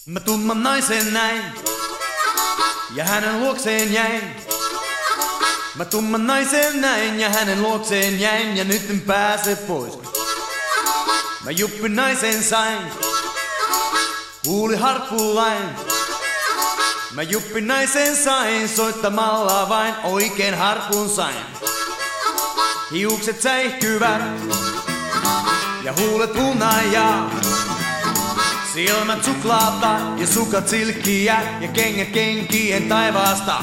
Mä tumman naisen näin ja hänen luokseen jäin. Mä tumman naisen näin ja hänen luokseen jäin ja nyt en pääse pois. Mä juppin naisen sain, huuli harppullain. Mä juppin naisen sain, soittamalla vain oikein harpun sain. Hiukset säihkyvät ja huulet hunajaa. Silmät suklaata ja sukat silkkiä ja kengät kenkien taivaasta.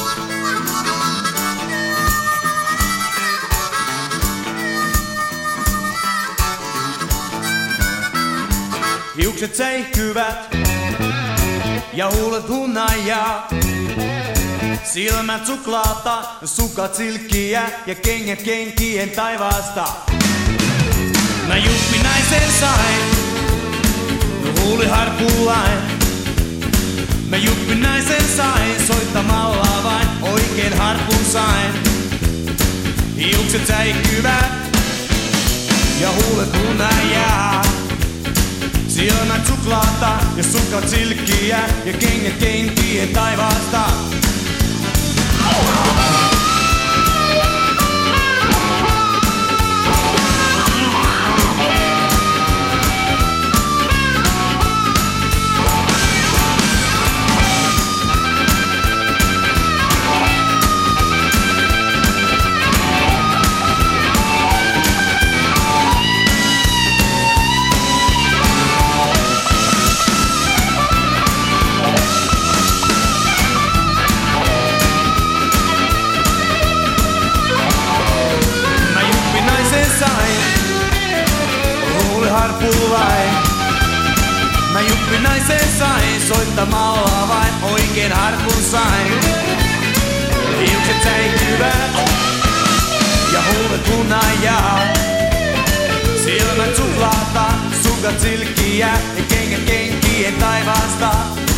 Hiukset säihkyvät ja huulet hunajaa. Silmät suklaata, sukat silkkiä ja kengät kenkien taivaasta. Mä juppin naisen sain, huuli harpullain. Mä juppin naisen sain, soittamalla vain oikein harpun sain. Hiukset säihkyvät ja huulet hunajaa. Silmät suklaata ja sukat silkkiä ja kengät kenkien taivaasta. Harpullain. Mä juppin naisen sain, soittamalla vain oikein harpun sain. Hiukset säihkyvät ja huulet hunajaa. Silmät suklaata, sukat silkkiä ja kengät kenkien taivaasta.